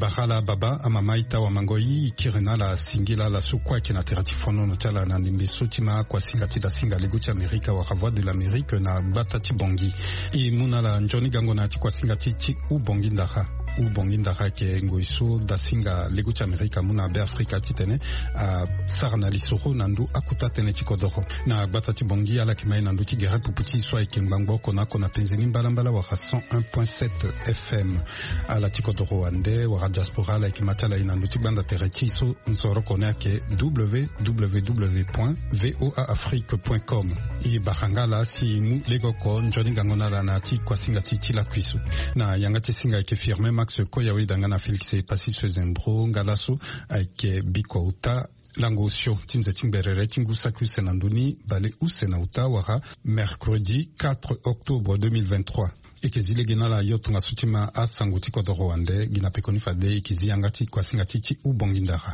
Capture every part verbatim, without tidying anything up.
Bahala baba amamaita wa mangoi kirena la singila la sukwa kina teratifono no tala na nimbiso tima kwa singa tida singa leguchi Amerika wa Voix de l'Amérique na batati bongi imuna la njoni gango na kwa singa titi u bongi ndaha u bongi ndaha ke ngoiso da singa leguchi Amerika muna be Afrika titene a sarna lisoro nandu akuta tene chikodoro na batati bongi ala kimai nandu tigera puputi so ikembango kona kona penzeni mbalambala wa cent un point sept F M ala chikodoro ande wa diaspora la kimatala inandu tibanda tereti so nzoro kona ke w w w point voa afrique point com i bahangala si mu legoko njoni ngangona la na ti kwa singa ti la kwisu na yangati singa ke firme Max Koyawe dangana Felix Pasi Sezembro ngalaso ake bikouta Langosio tinze timberere tingusa kusenanduni bale usena utawaha mercredi quatre octobre deux mille vingt-trois ekizile gina la yotunga sutima asanguti ko Rwanda gina pekoni fade ekizi yangati kwa singati ubongindara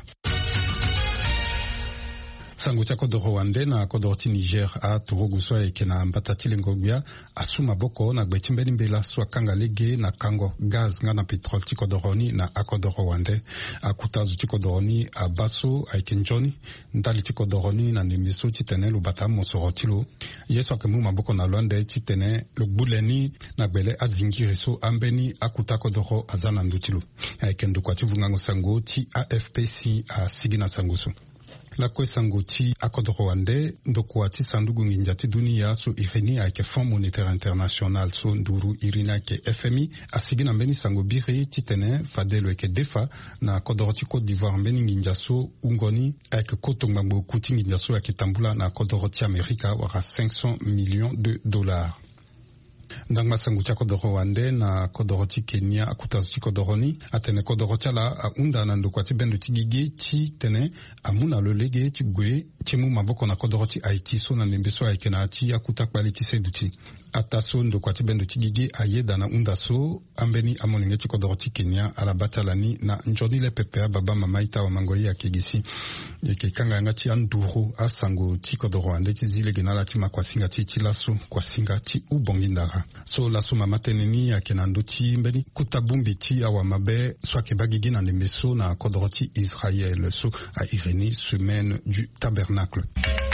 sango chako do Rwanda na kodorti Niger a turuguso ekena mbatati ngobia asuma boko na gbechimbeni mbela swa kanga lege na kango gaz ngana petrol tiko doroni na akodo Rwanda akutazu tiko doroni abaso aikenjoni ndali tiko doroni na nimiso titene lubata mosorotilo yeso akemu maboko na Londres titene lubuleni na bele azingiriso ambeni akutako doro azana ndutilo aikendo kwa tivungango sango ti A F P C a sigina sanguso la kwesangoti akodo Rwanda ndoko ati sandugu nginjati dunia so ireni ake Fonds Monétaire International so nduru irina ke F M I asigina mbeni sango biri titene fadelo eke defa na kodoroti Côte d'Ivoire mbeni nginjaso ungoni ake kotongbango kuti nginjaso ake tambula na kodoroti Amerika waka cinq cents millions de dollars. Ndangma sangu cha kodoro wande na kodoroti Kenya akutazuti kodoroni atene kodoroti ala unda na ndokwati bendo tigige chi tene amuna lolege tigwe chimu maboko na kodoroti Haiti so na nembeso aikena chi akutakbali tiseduti ataso ndokwati bendo tigige ayeda na unda so ambeni amonenge chi kodoroti Kenya ala batalani na njoni le pepea baba mamaita wa mangoi ya kegisi yeke kanga yanga chi anduru asangu chi kodoro wande chi zile genala chi makwasinga chi chilasu kwasinga chi ubongindara so la suma mateneni ya kenanduti mbeni kutabumbi ti awa mabe swake bagigi na nemeso na kodoroti Israël so a Irénée semaine du tabernacle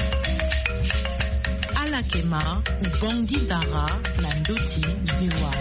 Alakema ubongi dara na ndoti viwa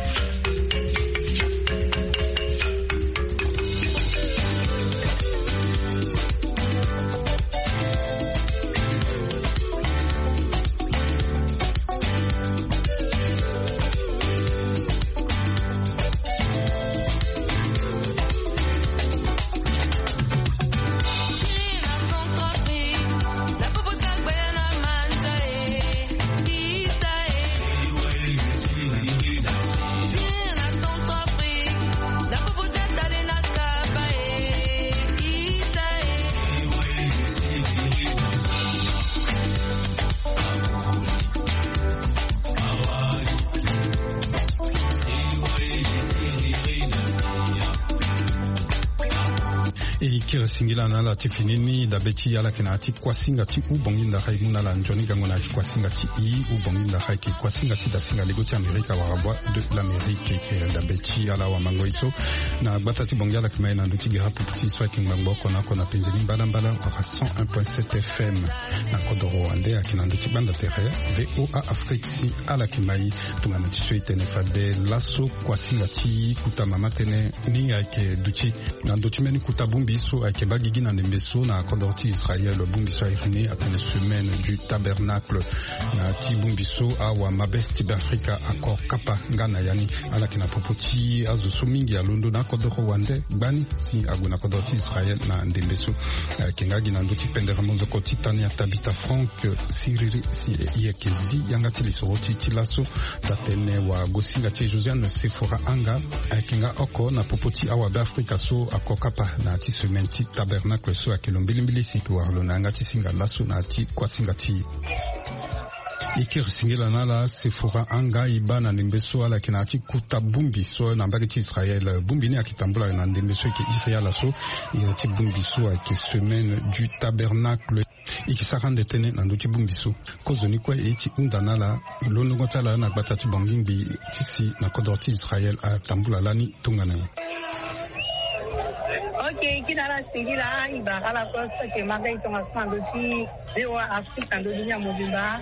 kira singila na la tifinini da beti ala kenati kwa singa ti ubonginda haimuna la njoni gango na kwa singa ti i ubonginda haiki kwa singa ti da singa lego ti Amerika wa Voix de l'Amérique ke da beti ala wa mangoiso na batati bongala kima ina nduti gira puputi so kingbango kona kona penzeli mbala mbala wa cent un point sept F M na kodoro ande akina nduti banda tere voa Afrique si ala kimai tungana ti soite ne fade laso kwa singa ti kutama matene ni ake duti na nduti meni kutabumbi so ake bagigi na nembeso na kodorti Israël bumbiso Irénée atene semaine du tabernacle na ti bumbiso awa mabe ti Afrika akor kapa ngana yani ala kina popoti azu sumingi ya londo na kodoro wande gbani si aguna kodorti Israël na ndembeso kengagi na nduti pendera monzo ko titania tabita frank siriri si yekezi yangati lisoroti tilaso tatene wa gosinga ti Josiane Sephora anga kenga oko na popoti awa be Afrika so akor kapa na ti semaine ti tabernacle so akelombili mbili siki warlo na ngati singa laso na ti kwa singa ti ikir singila nala Sephora anga ibana nembeso ala kinati kutabumbi so na mbagi ti Israël bumbi ni akitambula na nembeso ki Israël so irati bumbi so ake semaine du tabernacle ikisakande tene na nduti bumbi so kozoni kwa eti undanala lono ngotala na batati bongimbi tisi na kodorti Israël a tambula lani tungana Ok, qui n'a la série là, il va à la poste que Marie est en train de dire, je vois Afrique en devenir Mobimba.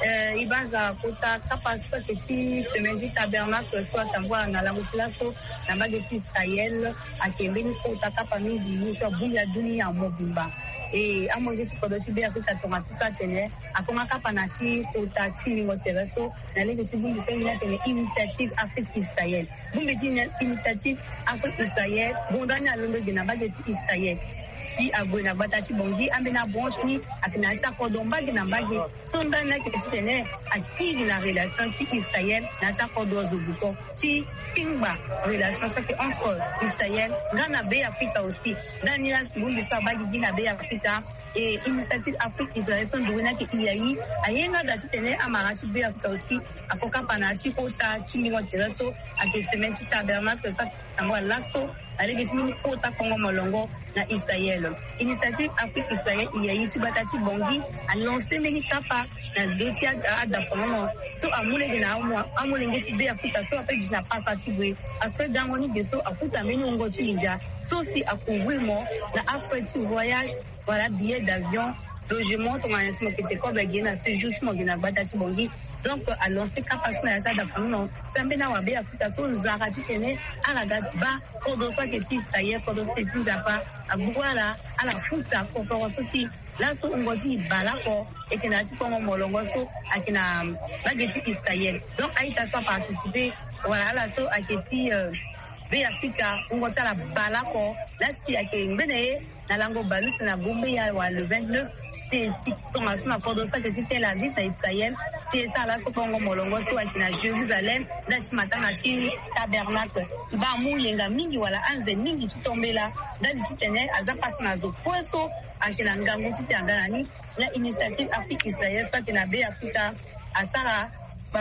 Il va à Kota, capacité que si semaine tabernacle soit à voir dans la motivation, dans la bagaille Sahel, à Kembeni Kota, capamini du Nisha Bouya Duni à Mobimba. Et à mon avis, c'est aussi bien que ça tombe sur sa télé. À comment capanachi Kota Tini Motereso, dans les décisions de cette initiative Afrique Israël. Vous me dites initiative Afrique Israël, bon dernier alumni de la bagaille Israël. Si abona batachi bongi amena bonchi akina cha kodomba gina mbagi sonda na kitene akili na relation ti Israël na cha kodozo buko ti pingba relation ça que entre Israël Ghana be Africa aussi dani la sibundi sa bagi gina be Africa et initiative Afrique Israël son douena ki iyayi ayenga da tene amarachi be Africa aussi akoka panachi kota tingo tereso ake semaine tabernacle ça tamwa lasso avec les kota Congo Molongo na Israël. Initiative Afrique Israël il y a eu Batati Bongi a lancé meni kapa na dotia da fono so amule de na amule ngeti be Africa so après dina passa tibwe aspect dangoni beso afuta meni ngoti ninja so si a couvrir mo na Afrique voyage voilà billet d'avion logement ton ancien qui était comme Guinée c'est juste mon Guinée Batati Bongi donc a lancé capacité na ça da fono sambena wa be Africa so zarati tene ala ba kodo so ke ti Israël kodo se plus pas à voilà à la futa conférence aussi là so ngozi balako et que na ti Congo Molongo so akina bageti Israël donc aita so participer voilà là so aketi be Africa ngota la balako là si akengene na lango balus na bombe ya wa le vingt-neuf c'est si commence na kodo so ke ti la vie d'Israël c'est ça là so Congo Molongo so akina Jérusalem là ci matanga ci tabernacle ba mu yenga mingi wala anze mingi tutombela ndali titene azapasi na zo poso akina ngango titanga nani la initiative Afrique Israël ça kina be Africa asara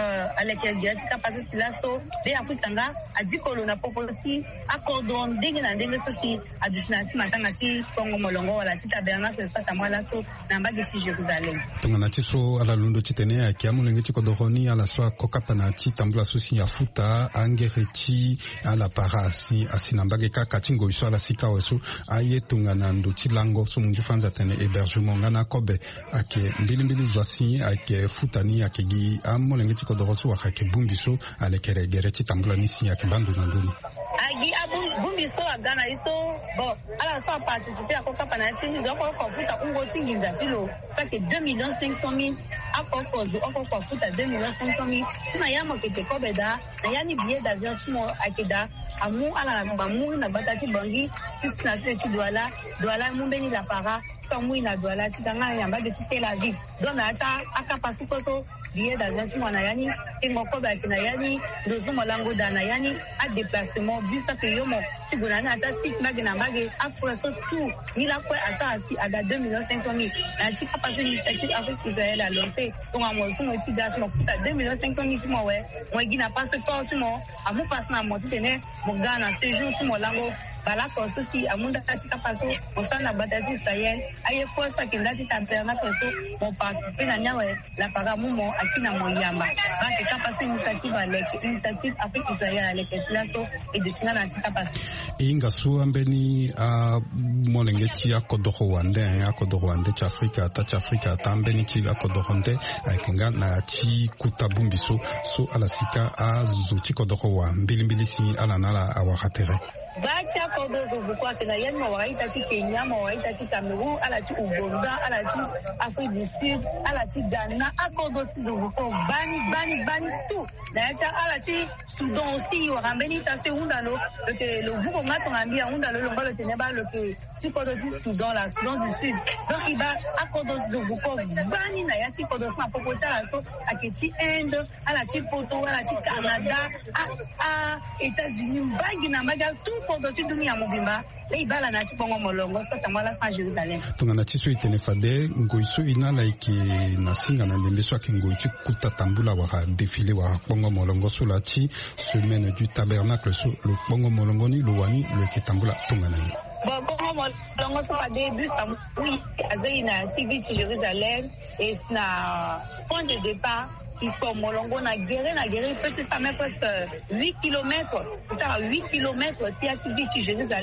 à laquelle j'ai capacité là so be Africa nga adikolo na popoloti accord ndenge na ndenge sosi a destination matanga ci Congo Molongo wala ci tabernacle ça tamwa là so na mbagi ci Jérusalem tongana ci so ala lundo titene akiamulenge ci kodoroni ala so kokapana ci tambula sosi ya futa angereti ala parasi asina mbagi kaka tingo iso ala sika waso aye tongana ndo ci lango so munju fanza tene hébergement ngana kobe ake mbili mbili zwasi ake futani ake gi amulenge ci kodoroso akake bumbiso ale kere gereti tambula nisi ake bandu nanduni agi abu bumbiso agana iso bon ala so participer à koka panachini zo ko futa ungo tinginza tilo ça que deux millions cinq cent mille akoko zo akoko futa deux millions cinq cent mille tuna yamo kete kobeda na yani billet d'avion sumo akeda amu ala na bamu na batati bangi kisna se ti douala douala mumbeni la para kamu ina douala ti tanga yamba de Tel Aviv donc ata akapasu koso billet d'avion sumo na yani ingoko ba kina yani dozo molango dana yani a déplacement bus que yomo tigona ata six magina mage afro so tout ni la quoi ata asi ada deux millions cinq cent mille na ti kapasu initiative Afrique Israël a lancé donc amo sumo ti das mo kuta deux millions cinq cent mille mo we mo gina passeport mo amu passe na mo ti tene mo gana séjour ti molango bala ko sosi amunda kati kapaso osana batati Israël aye fois ça que ndati tabernacle so mo participer na nyawe la para mumo akina moyamba ba ke kapaso initiative avec initiative Afrique Israël avec laso et de sina na kapaso inga su ambeni a molenge ti akodoho wande akodoho wande cha Afrika ta cha Afrika tambeni ti akodoho nde akenga na ti kutabumbiso so ala sika a zuti kodoho wa mbili mbili si ala nala awahatere bacha kodo zo kwa tena yani mawaita ci Kenya mawaita ci Cameroun ala ci Uganda ala ci Afrique du Sud ala ci Ghana akodo ci zo ko bani bani bani tout na ya ala ci Soudan aussi wa rambeni ta se unda lo le le vuko ngato ngambia unda lo longo le teneba le que ci kodo ci Soudan la Soudan du Sud donc iba akodo zo ko bani na ya ci kodo sa popo ta so aketi Inde ala ci Poto ala ci Canada a a États-Unis bangi na maga tout kodoti dunia mobimba le ibala na Congo Molongo so tamala sa Jérusalem tungana tiso itene fade ngoiso ina like na singa na ndembeso akengoiti kuta tambula wa défilé wa Congo Molongo so la ti semaine du tabernacle so le Congo Molongo ni lo wani le kitambula tungana bon Congo Molongo so pa début ça oui azina T V Jérusalem et na point de départ il faut Molongo na guerre na guerre peut ça met presque huit kilomètres ça huit kilomètres si à Jérusalem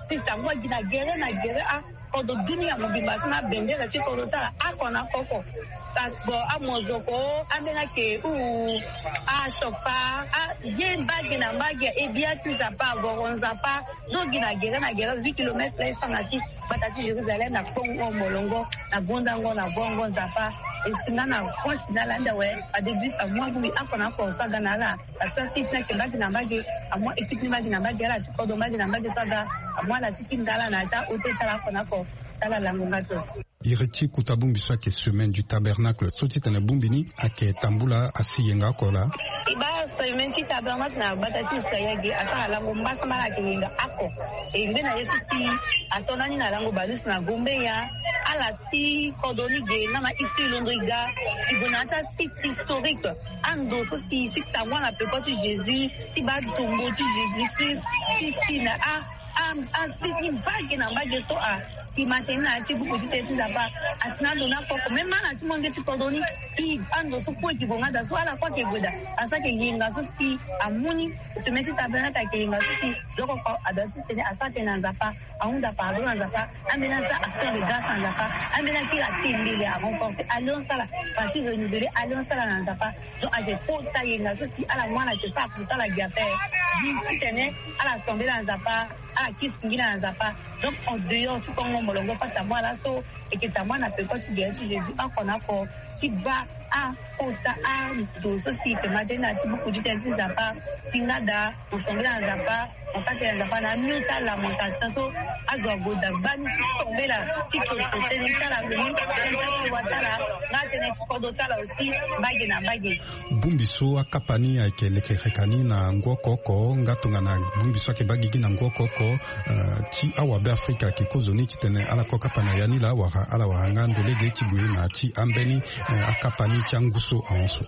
si tangwa gina gere na gere a kodo dunia mobimba sima bendera si kodo sala akona koko bo amozoko amena ke u a shofa a ye mbagi na mbagi e bia tiza pa boronza pa do gina gere na gere huit kilomètres sana si batati Jérusalem na Kongo molongo na bondango na bongo zapa esinga na poche na landa we a début sa moi bu akona ko saga na la asa si na ke mbagi na mbagi amwa equipe mbagi na mbagi la kodo mbagi na mbagi saga amwa la sikindala na cha ote sala kona ko sala la ngongato ireti kutabumbi swake semaine du tabernacle soti tene bumbini ake tambula asiyenga kola iba semaine du tabernacle na batati sayagi aka lango mbasa mara kinga ako e ngena yesu si atonani na lango balus na gombe ya ala si kodoni de na ma ici londriga si bonata site historique ando so si si tamwa na pepo tu Jésus si ba tombo tu Jésus Christ si si na a am a si ni bagi na bagi so a ki matena ti buku ti tesi zapa asna dona koko même na ti monge ti kodoni i ando so ko ki bonga da so ala kwa ke goda asa ke yinga so si amuni se meti tabana ta ke yinga so si doko ko adasi tene asa tena zapa aunda pardon na zapa amena sa action de grâce na zapa amena ki la timbile a renforcer allons sala parti renouveler allons sala na zapa donc a je trop ta yinga so si ala mwana ke sa pour ça la gape di ti tene ala sombe na zapa ala kisingi na zapa donc en dehors tu comme molongo pas à moi là so et que ta moi na peut pas tu dire Jésus pas qu'on a ko tu va a ota a do so si te madena si beaucoup de temps ça pas singada on semble en zapa on fait en zapa na mieux ça la montation so azo goda bani tomber là tu peux te tenir ça la venu tu vois ça là na tene ko do ça là aussi bagi na bagi bumbiso akapani ake lekerekani na ngokoko ngatunga na bumbiso ake bagi na ngokoko ti awabe Afrika ki kozoni titene ala ko kapana yani la wara ala wanga ndolege tibwe na ti ambeni akapani changuso anso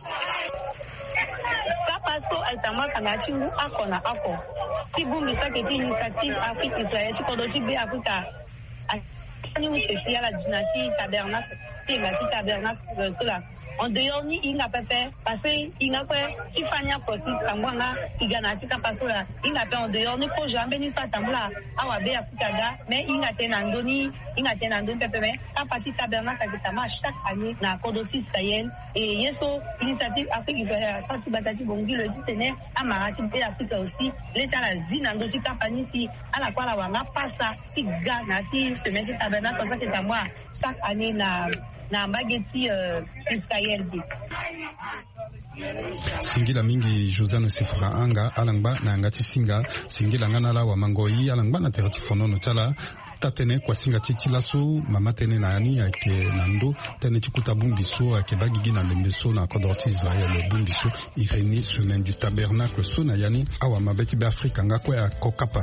kapaso altama kana chingu akona ako tibumbi sake ti initiative Afrique Israël ti kodo ti be Afrika ani u se fiala dinasti tabernacle ti la ti tabernacle cela en dehors ni inga pepe parce que inga pe ti fanya kosi tambanga igana ti kapaso la inga pe en dehors ni ko jambe ni sa tambula awa be Afrika ga mais inga tenando ni inga tenando pepe mais a partir tabernacle qui tama chaque année na kodoti Sahel et yeso initiative Afrique Israël ça ti batati bongi le titene amara ti be Afrika aussi les ala zinando ti kapani si ala kwa la wanga pasa ti ga na ti semaine ti tabernacle ça qui tama chaque année na na mbageti uh, Israel bi singila mingi Josiane Sifura anga alangba na ngati singa singila ngana la wa mangoi alangba na terati fonono chala tatene kwa singa titi laso mama tene na yani ake nando tene tikuta bumbiso ake bagigi na lembeso na kodorti Israel bumbiso irene semaine du tabernacle so na yani awa mabeti be Afrika ngakwe ya kokapa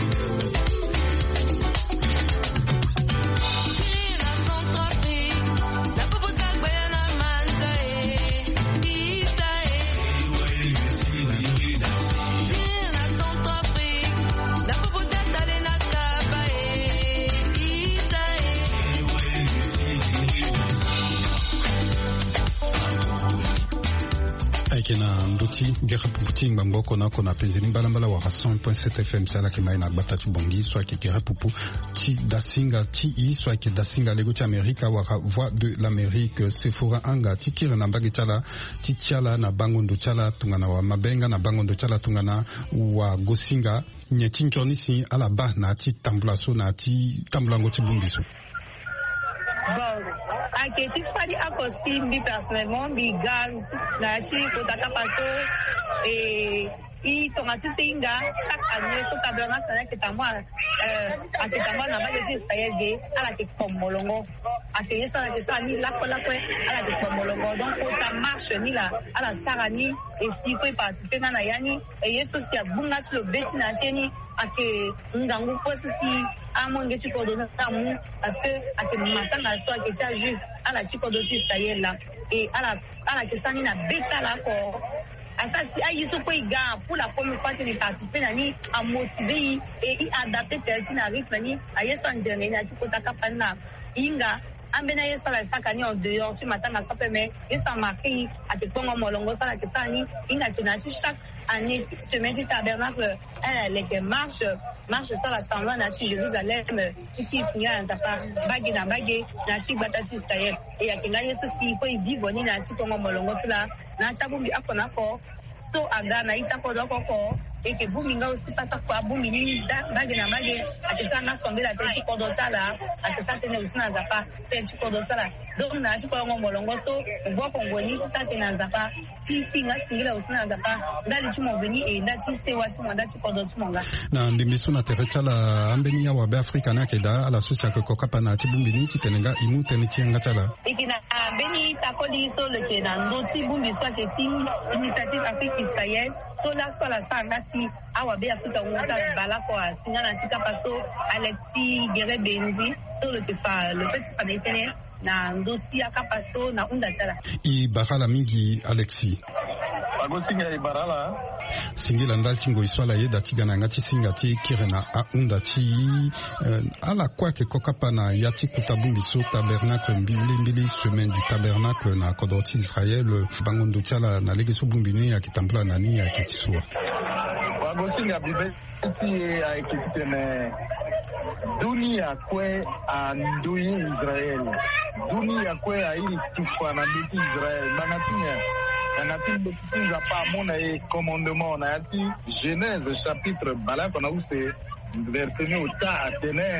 kena ndoti gera puputi ngamboko na kona penzini balambala wa cent point sept F M sala kema ina batatu bongi soit ki gera pupu ti dasinga ti i soit ki dasinga lego ti Amerika wa voix de l'Amérique Sephora anga ti kira na mbagi chala ti chala na bangondo chala tungana wa mabenga na bangondo chala tungana wa gosinga nyeti nchoni si ala ba na ti tambulaso na ti tambulango ti bumbiso. Ake ti fadi akosi mbi personnellement mbi gal na chi kotaka paso et i tomati singa chaque année so tabernacle na ketamwa euh aketamwa na ba de Israël de ala ke pomolongo ake yesa na kesa ni la kola kwe ala ke pomolongo donc ota marche ni la ala sarani et si ko participer na yani et yeso si abunga sur le beti na tieni ake ngangu posi si amonge ti kodo na tamu parce que ake matanga so ake tia juste ala ti kodo ti Israël là et ala ala ke sani na becha la ko asasi ayi so ko iga pour la première fois qu'il participer nani a motiver et il adapter tel na rythme ni ayeso njene na ti kota kapana inga ambena yeso la sakani en dehors tu matanga sape mais yeso marqué à te pongo molongo ça la que ça ni inga tunachi chaque année semaine du tabernacle elle les marche marche sur la semblant na Jérusalem ici sinya nzapa bagi na bagi na ti batati Israël et akinga yeso si ko vivre ni na ti pongo molongo cela na chabumbi akona ko so agana ita ko doko ko et que buminga aussi passa kwa bumini bagi na bagi atisa na sombe la tenti ko do sala atisa tene aussi na nzapa tenti ko do sala donc na ti pongo molongo so bo ko ngoni ta tena nzapa ti singa singila aussi na nzapa ndali ti mo veni et ndati se wa ti mo ndati ko do ti monga na ndimisu na teretala ambeni ya wa be Afrika na keda ala sosia ko kapa na ti bumbini ti tenenga imu tene ti ngatala ikina ambeni takoli so le ke na ndo ti bumbi so ke ti initiative Afrique Israël so la so la sanga si awa be Afrika ngata bala ko singa na chika paso Alexis Gere Benzi so le ke fa le fait fa ne na ndoti akapaso na unda tala i bakala mingi Alexis ago singa i barala singila ndalti ngo iswala yeda tigana ngati singa ti kirena a unda ti uh, ala kwa ke kokapa na yati kutabumbi so tabernacle mbili mbili semaine du tabernacle na kodoti Israël bangondo tiala na legeso bumbini ya kitambula nani ya kitisua ago singa bibe ti a kititene dunia kwe a ndui Israel dunia kwe a ili tufa na biti Israel banatinya banatinya bekitinza pa mona e commandement na yati Genèse chapitre bala kona use verset ni uta atene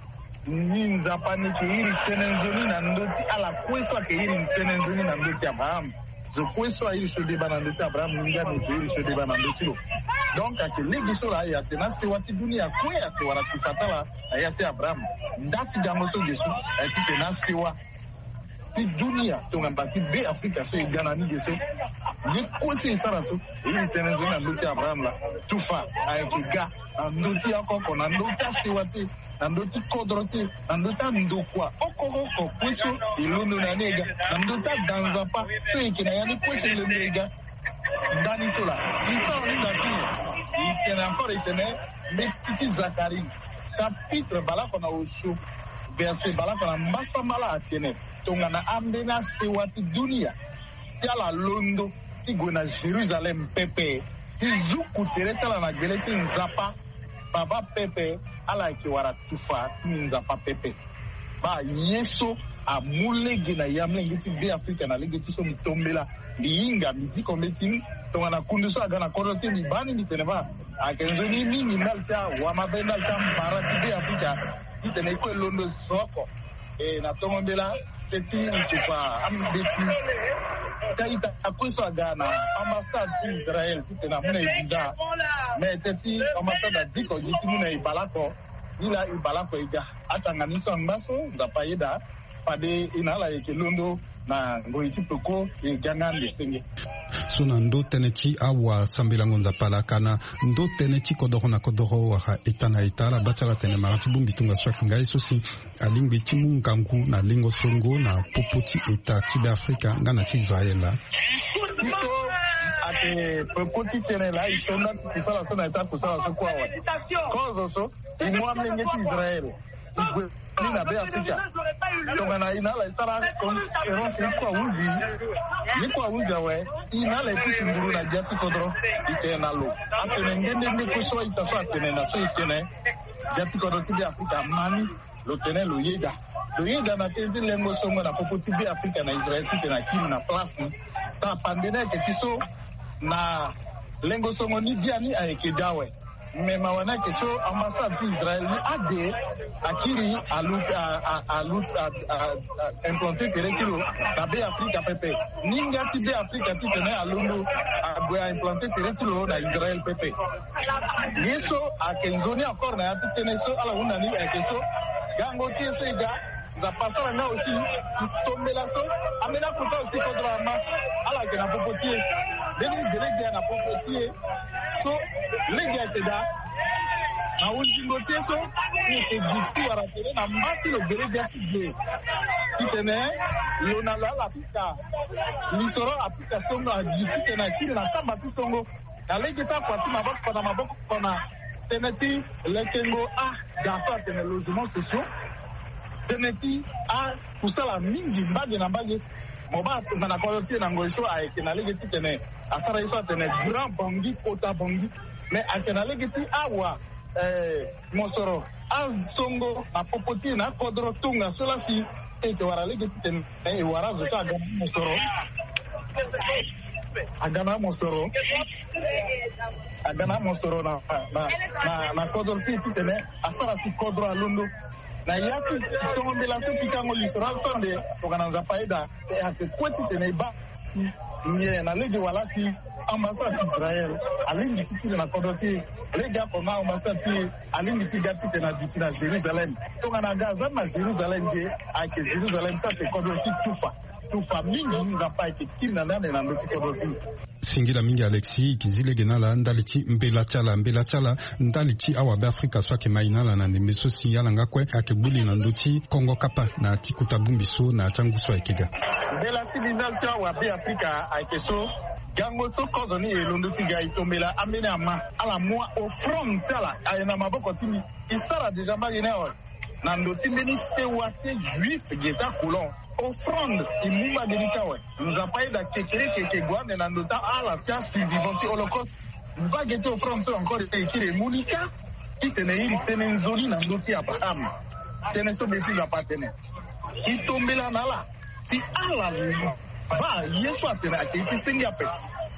ninza pani ke ili tenenzoni na ndoti ala kweso ke ili tenenzoni na ndoti Abraham je kweso ili shode bana ndoti Abraham ninga ni ili shode bana ndoti lo donc ake legiso la ya tena se wati dunia kwe ya te wala tufatala ya te Abraham ndati gango so gesu ati tena sewa ti dunia tonga bati be Afrika so igana ni gesu ye kwese isara so ili tena zona ndoti Abraham la tufa ake ga ndoti akoko na ndoti sewati na ndoti kodroti na ndoti ndokwa okoko ko kweso ilondo na nega na ndoti danzapa so ikina yani kwese le nega ndani sola isa ni ndati ikena encore itene metiti Zacharie chapitre balako na osho verset balako na mbasa mala atene tonga na ambena sewati dunia si ala londo ti gona Jerusalem pepe ti zuku teretala na geleti nzapa baba pepe ala ki wara tufa ti nzapa pepe ba yeso amulege na yamlenge ti be Afrika na lege ti so mitombela liinga miti kometi tonga na kunduso aga na kodo ti libani ni teneba akenzoni mingi nalta wa mabenda ta mbara ti be Afrika ti tene ko londo soko e na tombela teti ntupa ambeti taita akweso aga na ambassade ti Israel ti tena muna ibida me teti ambassade diko ji ti muna ibalako ila ibalako iga atanga niso mbaso ndapayeda pade inala yake londo na ngoiti poko e gangan lesenge suna ndo teneti awa sambila ngonza pala kana ndo teneti kodoro na kodoro wa etana etala batala tene marati bumbi tunga swaki ngai sosi alingbi timu ngangu na lingo songo na popoti eta tibe Afrika ngana ti Israela iso ate popoti tene la isonda kusala sona eta kusala so kwa wa kozo so imwa mlenge ti Israel ni na be Afrika tonga na inala isara kon eronse kwa uzi ni kwa uzi we inala ipisi nguru na jati kodro itena lo atene ngende ndi kuswa itaso atene na so itene jati kodro ti Afrika mani lo tene lo yega lo yega na tezi lengo songo na popoti be Afrika na Israel ti na kini na place ta pandene ke tiso na lengo songo ni biani ayeke dawe mema wana kesho ambassade d'Israël ni ade akiri alut alut implanté teretilo na be Afrika pepe ninga ti be Afrika ti tene alundu agwe implanté teretilo na Israël pepe yeso akenzoni encore na yati tene so ala una ni kesho gango ti so iga za pasara nga aussi tombela so amena kuta aussi kodra ma ala ke na popotie deni delege na popotie so lege ateda na unjingo teso ni ke gitu aratere na mbati lo delege atide kitene lona la la pika lisoro apika songo ajiti tena kile na kamba ti songo na lege ta kwati maboko na maboko na teneti lekengo a gasa tene logement social teneti a kusala mingi mbage na mbage moba na koloti na ngoiso ayeke na legeti tene asara iso tene grand bangi kota bangi mais akena legeti awa eh mosoro a songo a popoti na kodro tunga sola si eke wara legeti tene e wara zo sa ga mosoro agana mosoro agana mosoro na na na na kodro si tene asara si kodro alundo na yaki tombela so pikango lisora sonde tokananza paida e ate kweti tene ba nye na legi wala si ambassade Israël alingi tikile na kodoti legi hapo na ambassade ti alingi tigati tena biti na Jerusalem tokana Gaza na Jerusalem je ake Jerusalem sa te kodoti tufa tufa mingi nzapa eke kina nane na ndoti kodoti singila mingi Alexi kizile genala ndalichi mbela chala mbela chala ndalichi awa be Afrika swake mainala na nemeso sinyala ngakwe akebuli na ndoti Kongo kapa na tikuta bumbiso na changuso ekega mbela civilisation awa be Afrika akeso gango so kozoni elondo tiga itombela amene ama ala moi au front tala ayena maboko timi isara deja mbagine awa na ndoti mbeni sewate juif geta colon offrande imumba delikawe nous a pas da kekere keke guane na ndota ala tia survivant holocaust va gete offrande so encore ekire munika itene iri tene nzoli na ndoti Abraham tene so beti za patene itombela nala si ala va yesu atena ati singa pe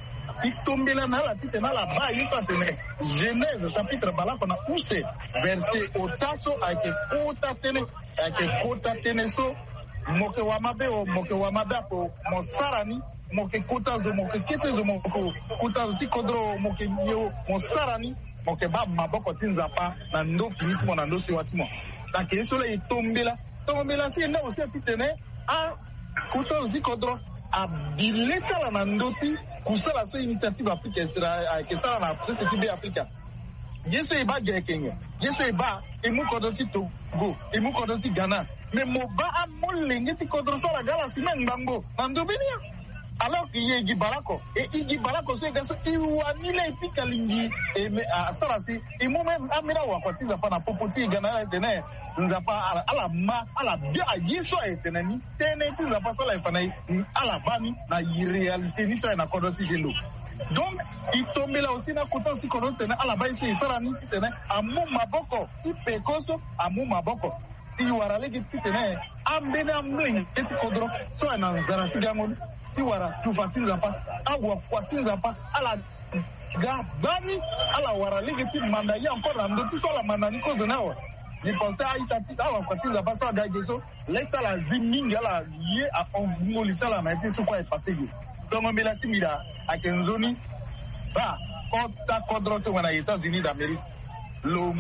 itombela nala titena la ba yesu atene Genèse chapitre balako na use verset otaso ake kota tene ake kota tene so moke wa mabe o moke wa mabe apo mosarani moke kutazo moke ketezo moke kutazo si kodro moke yo mosarani moke ba maboko tinzapa na ndo kinitimo na ndo si watimo na kesole itombela tombela si enda osi pitene a kutazo si kodro a bileta la na ndoti kusala so initiative Afrika Israel kesala na Afrika tibe Afrika yeso eba Kenya yeso eba emu kodoti Togo emu kodoti Ghana mais moba a molenge ti kodro so la gala si mengango mandobinia alors qu'il y a Gibalako et Gibalako so gaso iwanile epika lingi e me asara si e mo même amira wa kwatiza pa na popoti Ghana tene nzapa ala ma ala bia yeso etenani tene ti nzapa so la ifana ala bani na réalité ni so na kodoti jelo donc itombela aussi na kota si kodoti tene ala ba iso isara ni tene amu maboko ipekoso amu maboko ti wara legi titene ambena amling eti kodro so na nzara sigangon ti wara tufatinza pa agwa kwatinza pa ala ga bani ala wara legi ti manda ya encore ndo ti so la manda ni kozo nawa ni pensais a itati awa kwatinza pa so ga geso leta la ziminga la ye a ongolita la na eti so kwa e pasegi donc mbela timida akenzoni ba kota kodro to na États-Unis d'Amérique lo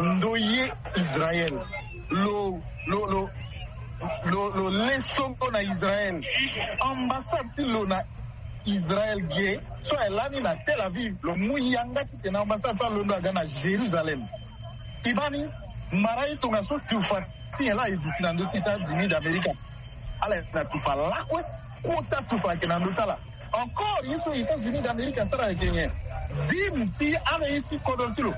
ndoye Israël lo lo lo lo lo lesongo na Israël ambassade lo na Israël ge so elani na Tel Aviv lo muyanga tite na ambassade fa lo ndo na Jérusalem ibani marai to ngaso tufa ti ela ibuti na ndo États-Unis d'Amérique ala na tufa lakwe kota tufa ke na ndo tala encore yeso États-Unis d'Amérique sara kenye dim ti ala yiti kodonsilo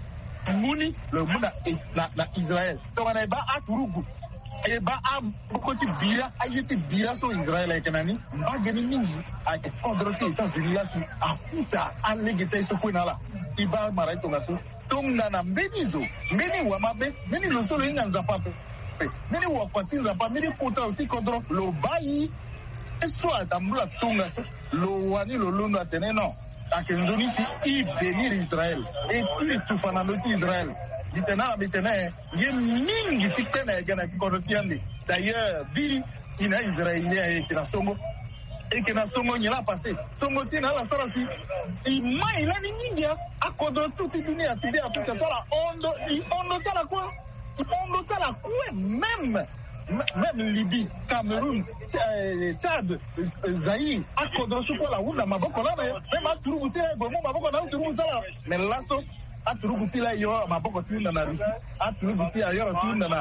muni le muna na na Israël donc on ba aturugu e ba am bokoti bira ayeti bira so Israël e kanani ba geni mingi a ke kodrote États-Unis la si afuta allegete so kunala iba maraito ngaso tonga na mbenizo mbeni wa mabe mbeni lo solo inga nzapa pe mbeni wa kwatinza pa mbeni kota aussi kodro lo bayi e so atambula tonga lo wani lo londo atene non akenzoni si i bénir Israël et il tout fananoti Israël ditena bitena ye mingi tikena gana kikotiande d'ailleurs biri ina israélien et la songo et que na songo nyala passé songo tina la sarasi i mai la ni mingi akodo toute dunia tibi Afrika sala ondo i ondo sala quoi i ondo sala quoi même même Libye, Cameroun, Tchad, Zaïre, à Kodosouko la Ounda, Maboko là, même à Tourouti, Gomo, Maboko là, Tourouti là, mais là, à Tourouti là, il y a Maboko Tune dans la Russie, à Tourouti ailleurs, Tune dans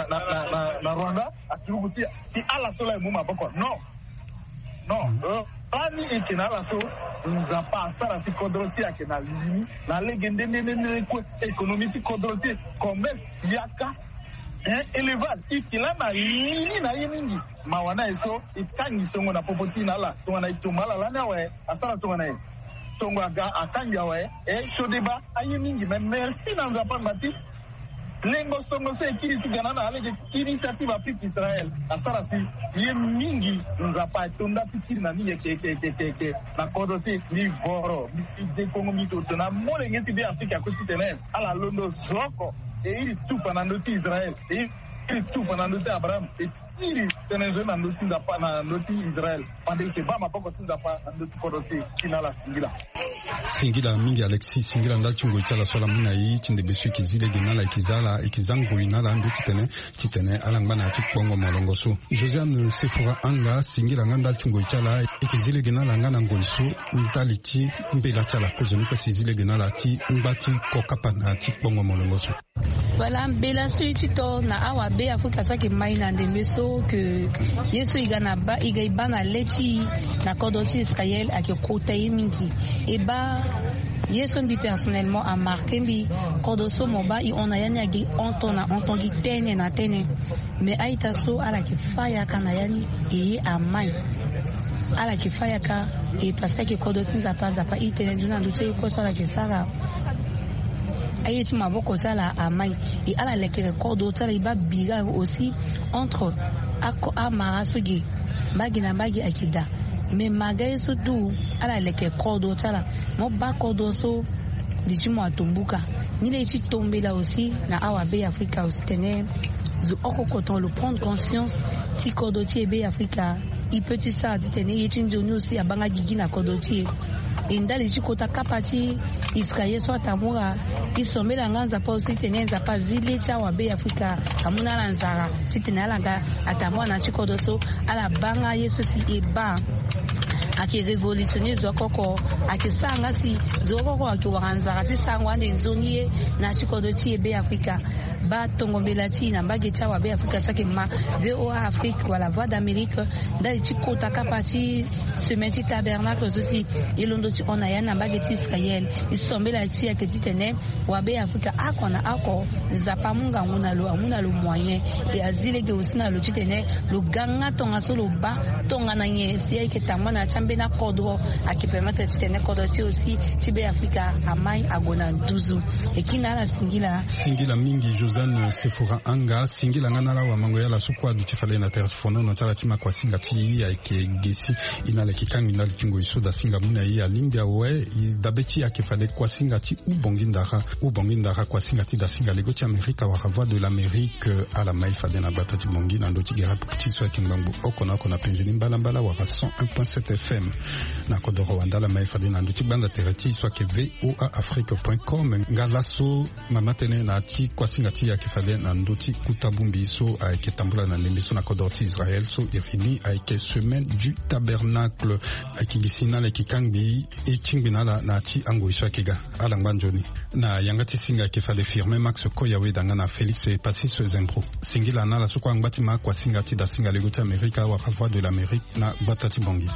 la Rwanda, à Tourouti, si à la soleil, Maboko, non, non, Pani et Kenala so, nous a pas ça la Kodroti à Kenal, la légende économique Kodroti, commerce, Yaka. élevage ikilana lini na yemingi mawana eso ikangi songo na popoti nala tongana itomala lana we asara tongana songo aga akanga we e shodeba ayemingi mais merci na nzapa mbati lengo songo se kirisi ganana alege initiative Afrique Israël asara si yemingi nzapa tonda pikiri na ni ke ke ke ke ke na kodoti ni voro de Congo mito na molenge ti bi Afrique akositene ala londo zoko et il tout pendant notre Israël et il tout pendant notre Abraham et il tenait jeune en notre notre Israël pendant que ba mapoko tinda pa notre kodoti kinala singila singila mingi Alexis singila ndachungo chala sola muna yi chinde besu kizile ginala ikizala ikizango inala ndo titene titene alangana tikpongo molongoso Josiane Sefora anga singila nganda chungo chala ikizile ginala ngana ngoiso ntalichi mbela chala kozonika sizile ginala ti mbati kokapa na tikpongo molongoso. Voilà, bela suitito na awa be Afrika saki maina ndemeso que yeso igana ba igaiba na leti na kodoti Israël ake kota mingi et ba yeso mbi personnellement a marqué mbi kodoso moba i on a yani agi ontona ontongi tene na tene mais aita so ala ke faya kana yani e amai ala ke faya ka e parce que kodoti nzapa nzapa itene nduna ndute ko sala ke sara ayeti maboko tala amai et ala lekere kodo tala iba biga aussi entre ako amara sugi bagi na bagi akida mais magaye so du ala lekere kodo tala mo ba kodo so dijimo atombuka ni le chi tomber là aussi na awa be Afrika aussi tene zo okokoton le prendre conscience ti kodo ti be Afrika il peut tu ça ti tene yeti ndoni aussi abanga gigi na kodo ti indali chikota kapati Israël so tamura isomela nganza pa aussi tenenza pa zile cha wa be Afrika amuna lanzara titenala nga atamwa na chikodo so ala banga yesu si eba aki révolutionner zokoko aki sanga si zokoko aki waranzara ti sangwa ndi nzoniye na chikodo ti ebe Afrika ba tongombela ti na mbage cha wa be Afrika sake ma V O A Afrique wala voix d'Amérique ndali chikota kapati semaine tabernacle aussi ilondo ti ona yana mbage ti Israël isombela ti aketi tene wa be Afrika akona ako nzapa munga nguna lo amuna lo moyen et azile ke aussi na lo ti tene lo ganga tonga so lo ba tonga na nye si eke tamwa na chambe na kodo aki permettre ti tene kodo ti aussi ti be Afrika amai agona duzu e kina na singila singila mingi Josiane Sefora anga singila ngana la wa mango ya la sukwa du ti fale na telefono no tala ti makwa singa ti ya ke gesi inale kikangi ndali tingo iso da singa muna ya limbia we dabeti ya ke fale kwa singa ti ubongindara ubongindara kwa singa ti da singa lego ti Amerika wa voix de l'Amérique à la maifa de na batati bongi na ndoti gera petit so kimbangu okona kona penzini mbala mbala wa cent un point sept F M na kodo Rwanda la maifa de na ndoti banda terati so ke V O A Afrique point com ngalaso mamatene na ti kwa singa ti ya ke fale na ndoti kutabumbi so a ke tambula na lembiso na kodo ti Israël so irini a ke semaine du tabernacle a ki gisina le kikangbi e chingbina la na ti ango so kiga ala ngbanjoni na yangati singa ke fale firme Max Koyawe danga na Félix et Passis Zembro singila na la sukwa ngati ma kwa singa ti da singa lego ti Amerika wa voix de l'Amérique na batati bongi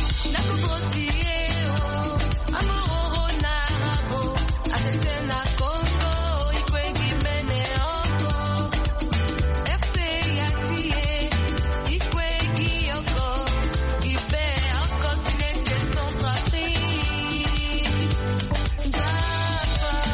Amor, na rabo, a